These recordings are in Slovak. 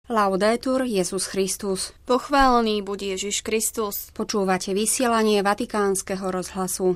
Laudetur Jesus Christus. Pochválený buď Ježiš Kristus. Počúvate vysielanie Vatikánskeho rozhlasu.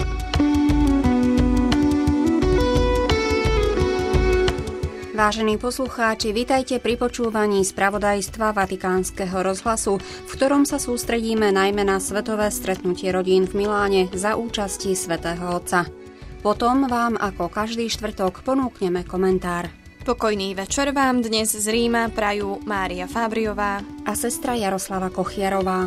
Vážení poslucháči, vitajte pri počúvaní spravodajstva Vatikánskeho rozhlasu, v ktorom sa sústredíme najmä na svetové stretnutie rodín v Miláne za účasti svätého Otca. Potom vám ako každý štvrtok ponúkneme komentár. Pokojný večer vám dnes z Ríma prajú Mária Fábriová a sestra Jaroslava Kochiarová.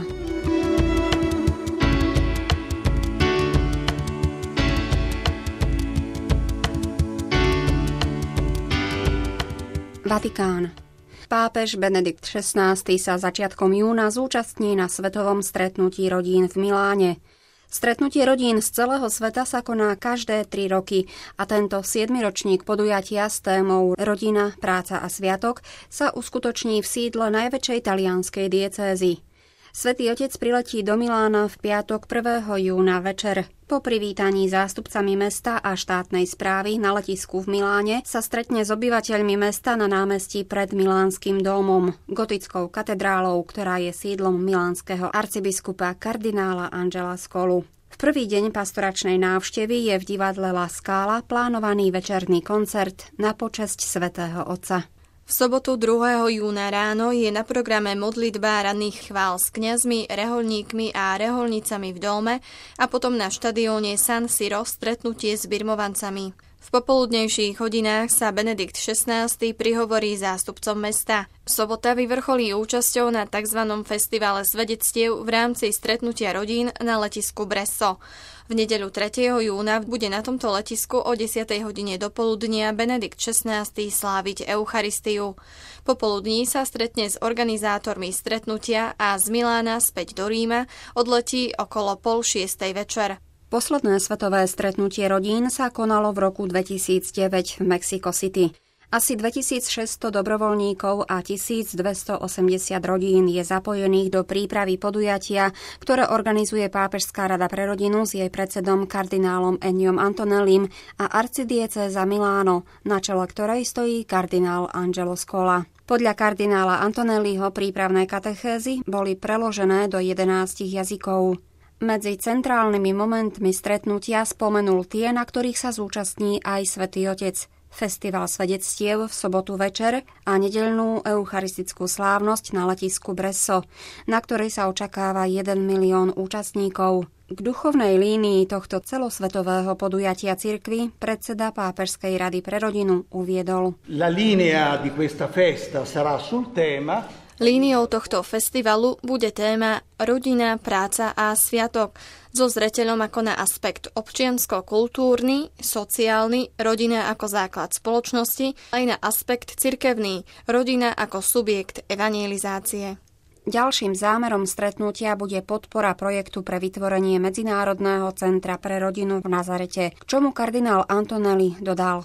Vatikán. Pápež Benedikt XVI sa začiatkom júna zúčastní na svetovom stretnutí rodín v Miláne. Stretnutie rodín z celého sveta sa koná každé 3 roky a tento 7. ročník podujatia s témou Rodina, práca a sviatok sa uskutoční v sídle najväčšej talianskej diecézy. Svätý Otec priletí do Milána v piatok 1. júna večer. Po privítaní zástupcami mesta a štátnej správy na letisku v Miláne sa stretne s obyvateľmi mesta na námestí pred Milánskym domom, gotickou katedrálou, ktorá je sídlom milánskeho arcibiskupa kardinála Angela Scolu. V prvý deň pastoračnej návštevy je v divadle La Scala plánovaný večerný koncert na počesť svätého Otca. V sobotu 2. júna ráno je na programe modlitba ranných chvál s kňazmi, rehoľníkmi a rehoľnicami v dome a potom na štadióne San Siro stretnutie s birmovancami. V popoludnejších hodinách sa Benedikt XVI prihovorí zástupcom mesta. Sobota vyvrcholí účasťou na tzv. Festivale svedectiev v rámci stretnutia rodín na letisku Bresso. V nedeľu 3. júna bude na tomto letisku o 10. hodine dopoludnia Benedikt XVI sláviť Eucharistiu. Popoludní sa stretne s organizátormi stretnutia a z Milána späť do Ríma odletí okolo 5:30 večer. Posledné svetové stretnutie rodín sa konalo v roku 2009 v Mexico City. Asi 2600 dobrovoľníkov a 1280 rodín je zapojených do prípravy podujatia, ktoré organizuje Pápežská rada pre rodinu s jej predsedom kardinálom Ennio Antonellim a arcidiecéza Miláno, na čele ktorej stojí kardinál Angelo Scola. Podľa kardinála Antonelliho prípravné katechézy boli preložené do 11 jazykov. Medzi centrálnymi momentmi stretnutia spomenul tie, na ktorých sa zúčastní aj Svätý Otec. Festival svedectiev v sobotu večer a nedeľnú eucharistickú slávnosť na letisku Bresso, na ktorej sa očakáva 1 milión účastníkov. K duchovnej línii tohto celosvetového podujatia cirkvi predseda Pápežskej rady pre rodinu uviedol. La linea di questa festa sarà sul tema. Líniou tohto festivalu bude téma Rodina, práca a sviatok so zreteľom ako na aspekt občiansko-kultúrny, sociálny, rodina ako základ spoločnosti, aj na aspekt cirkevný, rodina ako subjekt evangelizácie. Ďalším zámerom stretnutia bude podpora projektu pre vytvorenie Medzinárodného centra pre rodinu v Nazarete, k čomu kardinál Antonelli dodal.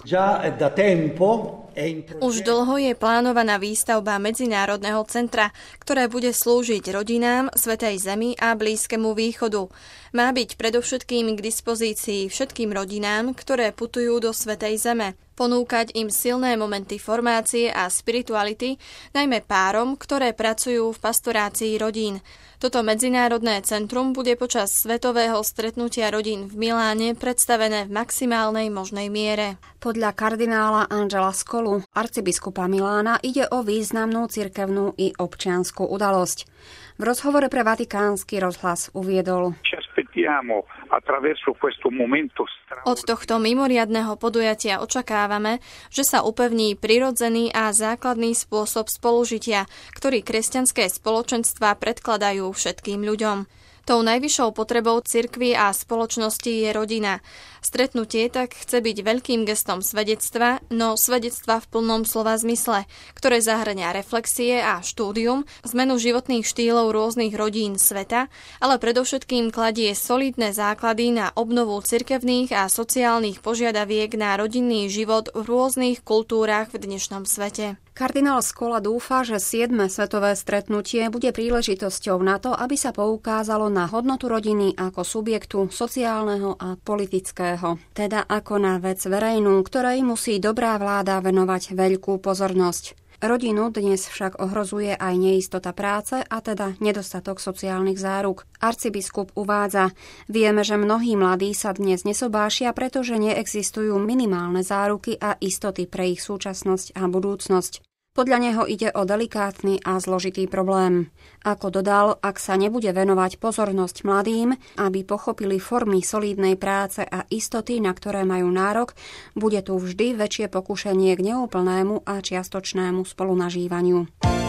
Už dlho je plánovaná výstavba Medzinárodného centra, ktoré bude slúžiť rodinám, Svätej Zemi a Blízkemu východu. Má byť predovšetkým k dispozícii všetkým rodinám, ktoré putujú do Svätej Zeme. Ponúkať im silné momenty formácie a spirituality, najmä párom, ktoré pracujú v pastorácii rodín. Toto medzinárodné centrum bude počas svetového stretnutia rodín v Miláne predstavené v maximálnej možnej miere. Podľa kardinála Angela Scolu, arcibiskupa Milána, ide o významnú cirkevnú i občiansku udalosť. V rozhovore pre Vatikánsky rozhlas uviedol: Od tohto mimoriadneho podujatia očakávame, že sa upevní prirodzený a základný spôsob spolužitia, ktorý kresťanské spoločenstvá predkladajú všetkým ľuďom. Tou najvyššou potrebou cirkvi a spoločnosti je rodina. Stretnutie tak chce byť veľkým gestom svedectva, no svedectva v plnom slova zmysle, ktoré zahŕňa reflexie a štúdium, zmenu životných štýlov rôznych rodín sveta, ale predovšetkým kladie solidné základy na obnovu cirkevných a sociálnych požiadaviek na rodinný život v rôznych kultúrach v dnešnom svete. Kardinál Scola dúfa, že 7. svetové stretnutie bude príležitosťou na to, aby sa poukázalo na hodnotu rodiny ako subjektu sociálneho a politického, teda ako na vec verejnú, ktorej musí dobrá vláda venovať veľkú pozornosť. Rodinu dnes však ohrozuje aj neistota práce a teda nedostatok sociálnych záruk. Arcibiskup uvádza: vieme, že mnohí mladí sa dnes nesobášia, pretože neexistujú minimálne záruky a istoty pre ich súčasnosť a budúcnosť. Podľa neho ide o delikátny a zložitý problém. Ako dodal, ak sa nebude venovať pozornosť mladým, aby pochopili formy solídnej práce a istoty, na ktoré majú nárok, bude tu vždy väčšie pokušenie k neúplnému a čiastočnému spolunažívaniu.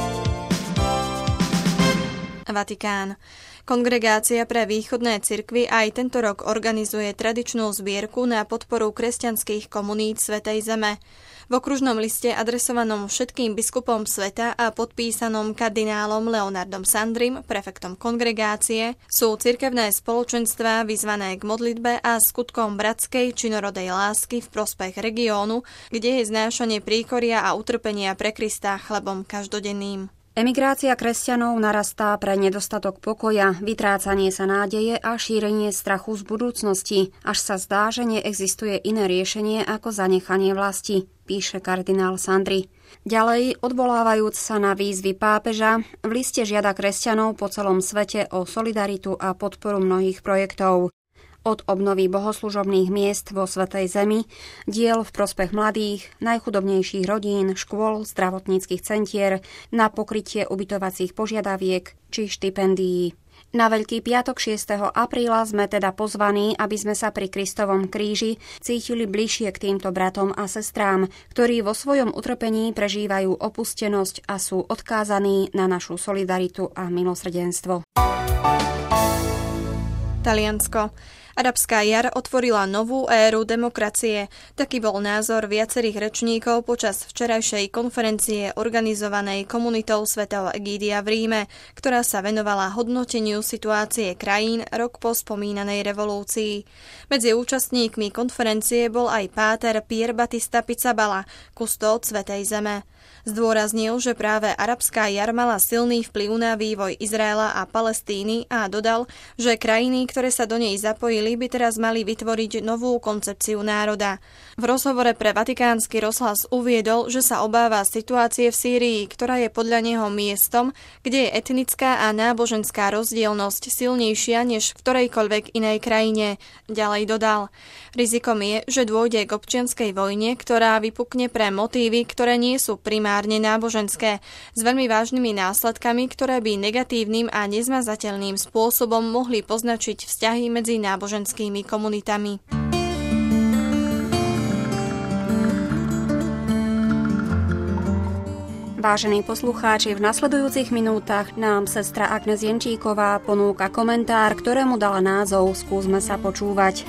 Vatikán. Kongregácia pre východné cirkvy aj tento rok organizuje tradičnú zbierku na podporu kresťanských komunít Svätej Zeme. V okružnom liste adresovanom všetkým biskupom sveta a podpísanom kardinálom Leonardom Sandrim, prefektom kongregácie, sú cirkevné spoločenstvá vyzvané k modlitbe a skutkom bratskej činorodej lásky v prospech regiónu, kde je znášanie príkoria a utrpenia pre Krista chlebom každodenným. Emigrácia kresťanov narastá pre nedostatok pokoja, vytrácanie sa nádeje a šírenie strachu z budúcnosti, až sa zdá, že neexistuje iné riešenie ako zanechanie vlasti, píše kardinál Sandri. Ďalej, odvolávajúc sa na výzvy pápeža, v liste žiada kresťanov po celom svete o solidaritu a podporu mnohých projektov. Od obnovy bohoslužobných miest vo Svätej Zemi, diel v prospech mladých, najchudobnejších rodín, škôl, zdravotníckych centier, na pokrytie ubytovacích požiadaviek či štipendií. Na Veľký piatok 6. apríla sme teda pozvaní, aby sme sa pri Kristovom kríži cítili bližšie k týmto bratom a sestrám, ktorí vo svojom utrpení prežívajú opustenosť a sú odkázaní na našu solidaritu a milosrdenstvo. Taliansko. Arabská jar otvorila novú éru demokracie. Taký bol názor viacerých rečníkov počas včerajšej konferencie organizovanej komunitou Svätého Egídia v Ríme, ktorá sa venovala hodnoteniu situácie krajín rok po spomínanej revolúcii. Medzi účastníkmi konferencie bol aj páter Pier Battista Pizzaballa, kustód Svätej Zeme. Zdôraznil, že práve arabská jar mala silný vplyv na vývoj Izraela a Palestíny a dodal, že krajiny, ktoré sa do nej zapojili, by teraz mali vytvoriť novú koncepciu národa. V rozhovore pre Vatikánsky rozhlas uviedol, že sa obáva situácie v Sýrii, ktorá je podľa neho miestom, kde je etnická a náboženská rozdielnosť silnejšia než v ktorejkoľvek inej krajine. Ďalej dodal: rizikom je, že dôjde k občianskej vojne, ktorá vypukne pre motívy, ktoré nie sú primárne náboženské, s veľmi vážnymi následkami, ktoré by negatívnym a nezmazateľným spôsobom mohli poznačiť vzťahy medzi náboženskými komunitami. Vážení poslucháči, v nasledujúcich minútach nám sestra Agnes Jenčíková ponúka komentár, ktorému dala názov Skúsme sa počúvať.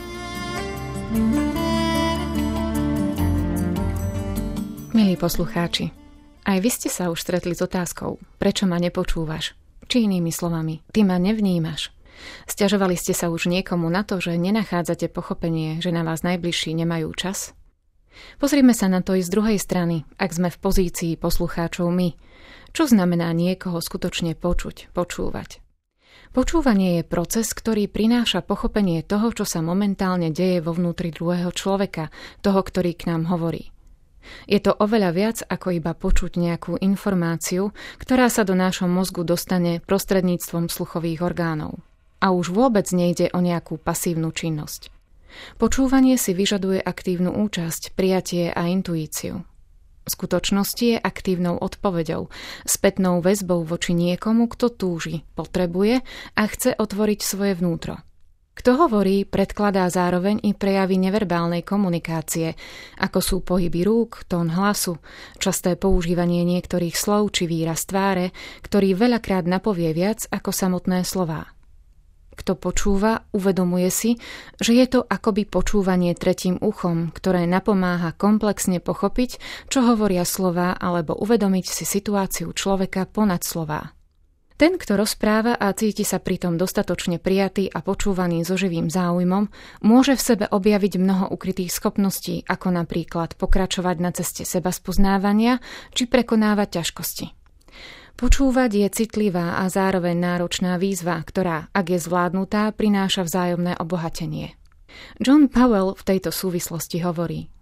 Milí poslucháči, aj vy ste sa už stretli s otázkou, prečo ma nepočúvaš? Či inými slovami, ty ma nevnímaš. Sťažovali ste sa už niekomu na to, že nenachádzate pochopenie, že na vás najbližší nemajú čas? Pozrime sa na to i z druhej strany, ak sme v pozícii poslucháčov my. Čo znamená niekoho skutočne počuť, počúvať? Počúvanie je proces, ktorý prináša pochopenie toho, čo sa momentálne deje vo vnútri druhého človeka, toho, ktorý k nám hovorí. Je to oveľa viac ako iba počuť nejakú informáciu, ktorá sa do nášho mozgu dostane prostredníctvom sluchových orgánov. A už vôbec nejde o nejakú pasívnu činnosť. Počúvanie si vyžaduje aktívnu účasť, prijatie a intuíciu. V skutočnosti je aktívnou odpoveďou, spätnou väzbou voči niekomu, kto túži, potrebuje a chce otvoriť svoje vnútro. Kto hovorí, predkladá zároveň i prejavy neverbálnej komunikácie, ako sú pohyby rúk, tón hlasu, časté používanie niektorých slov či výraz tváre, ktorý veľakrát napovie viac ako samotné slová. Kto počúva, uvedomuje si, že je to akoby počúvanie tretím uchom, ktoré napomáha komplexne pochopiť, čo hovoria slová, alebo uvedomiť si situáciu človeka ponad slová. Ten, kto rozpráva a cíti sa pritom dostatočne prijatý a počúvaný so živým záujmom, môže v sebe objaviť mnoho ukrytých schopností, ako napríklad pokračovať na ceste sebaspoznávania či prekonávať ťažkosti. Počúvať je citlivá a zároveň náročná výzva, ktorá, ak je zvládnutá, prináša vzájomné obohatenie. John Powell v tejto súvislosti hovorí: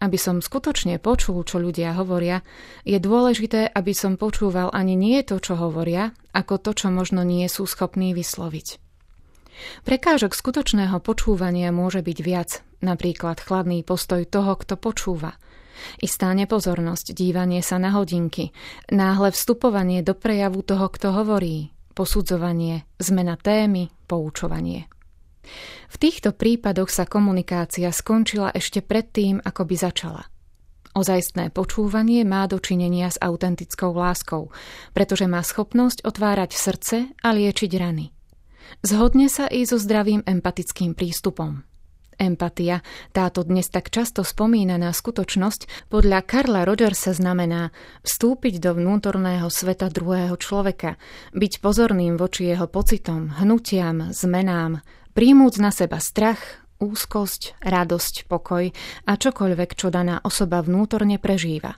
Aby som skutočne počul, čo ľudia hovoria, je dôležité, aby som počúval ani nie to, čo hovoria, ako to, čo možno nie sú schopní vysloviť. Prekážok skutočného počúvania môže byť viac, napríklad chladný postoj toho, kto počúva, istá nepozornosť, dívanie sa na hodinky, náhle vstupovanie do prejavu toho, kto hovorí, posudzovanie, zmena témy, poučovanie. V týchto prípadoch sa komunikácia skončila ešte predtým, ako by začala. Ozajstné počúvanie má dočinenia s autentickou láskou, pretože má schopnosť otvárať srdce a liečiť rany. Zhodne sa i so zdravým empatickým prístupom. Empatia, táto dnes tak často spomínaná skutočnosť, podľa Carla Rogersa znamená vstúpiť do vnútorného sveta druhého človeka, byť pozorným voči jeho pocitom, hnutiam, zmenám, príjmuť na seba strach, úzkosť, radosť, pokoj a čokoľvek, čo daná osoba vnútorne prežíva.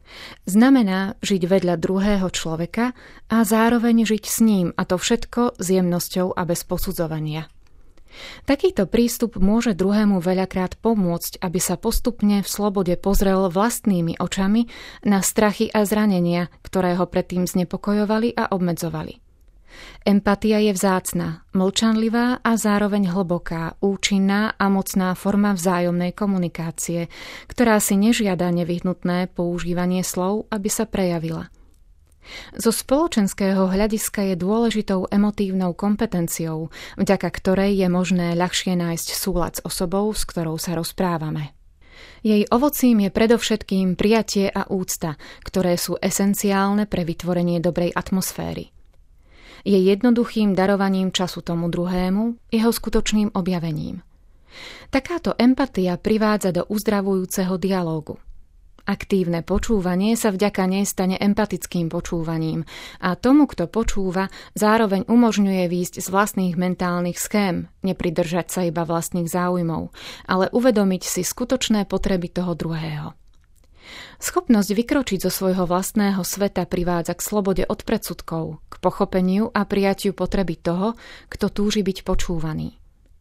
Znamená žiť vedľa druhého človeka a zároveň žiť s ním, a to všetko s jemnosťou a bez posudzovania. Takýto prístup môže druhému veľakrát pomôcť, aby sa postupne v slobode pozrel vlastnými očami na strachy a zranenia, ktoré ho predtým znepokojovali a obmedzovali. Empatia je vzácna, mlčanlivá a zároveň hlboká, účinná a mocná forma vzájomnej komunikácie, ktorá si nežiada nevyhnutné používanie slov, aby sa prejavila. Zo spoločenského hľadiska je dôležitou emotívnou kompetenciou, vďaka ktorej je možné ľahšie nájsť súlad s osobou, s ktorou sa rozprávame. Jej ovocím je predovšetkým prijatie a úcta, ktoré sú esenciálne pre vytvorenie dobrej atmosféry. Je jednoduchým darovaním času tomu druhému, jeho skutočným objavením. Takáto empatia privádza do uzdravujúceho dialógu. Aktívne počúvanie sa vďaka nej stane empatickým počúvaním a tomu, kto počúva, zároveň umožňuje výjsť z vlastných mentálnych schém, nepridržať sa iba vlastných záujmov, ale uvedomiť si skutočné potreby toho druhého. Schopnosť vykročiť zo svojho vlastného sveta privádza k slobode od predsudkov, k pochopeniu a prijatiu potreby toho, kto túži byť počúvaný.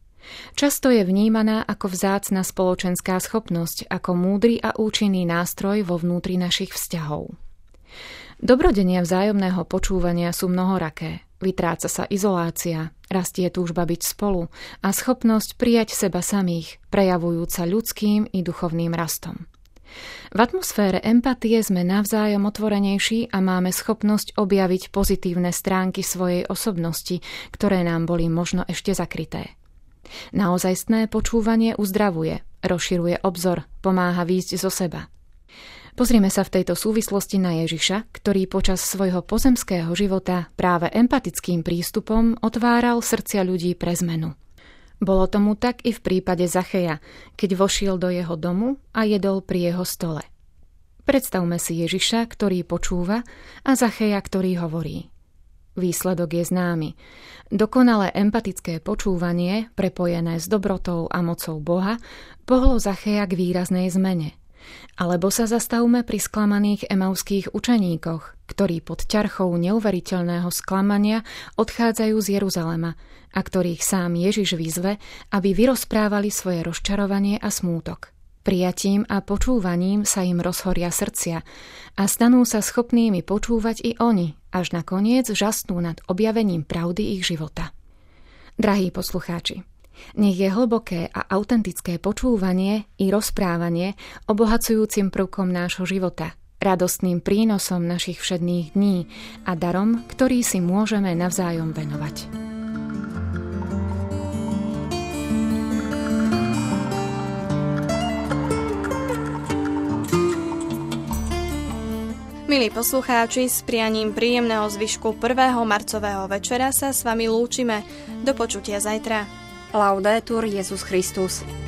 Často je vnímaná ako vzácna spoločenská schopnosť, ako múdry a účinný nástroj vo vnútri našich vzťahov. Dobrodenia vzájomného počúvania sú mnohoraké. Vytráca sa izolácia, rastie túžba byť spolu a schopnosť prijať seba samých, prejavujúca ľudským i duchovným rastom. V atmosfére empatie sme navzájom otvorenejší a máme schopnosť objaviť pozitívne stránky svojej osobnosti, ktoré nám boli možno ešte zakryté. Naozajstné počúvanie uzdravuje, rozširuje obzor, pomáha výjsť zo seba. Pozrime sa v tejto súvislosti na Ježiša, ktorý počas svojho pozemského života práve empatickým prístupom otváral srdcia ľudí pre zmenu. Bolo tomu tak i v prípade Zacheja, keď vošiel do jeho domu a jedol pri jeho stole. Predstavme si Ježiša, ktorý počúva, a Zacheja, ktorý hovorí. Výsledok je známy. Dokonalé empatické počúvanie, prepojené s dobrotou a mocou Boha, pohlo Zacheja k výraznej zmene. Alebo sa zastavme pri sklamaných emauských učeníkoch, ktorí pod ťarchou neuveriteľného sklamania odchádzajú z Jeruzalema a ktorých sám Ježiš vyzve, aby vyrozprávali svoje rozčarovanie a smútok. Prijatím a počúvaním sa im rozhoria srdcia a stanú sa schopnými počúvať i oni, až nakoniec žasnú nad objavením pravdy ich života. Drahí poslucháči, nech je hlboké a autentické počúvanie i rozprávanie obohacujúcim prvkom nášho života, radostným prínosom našich všedných dní a darom, ktorý si môžeme navzájom venovať. Milí poslucháči, s prianím príjemného zvyšku 1. marcového večera sa s vami lúčime. Do počutia zajtra. Laudetur Jesus Christus.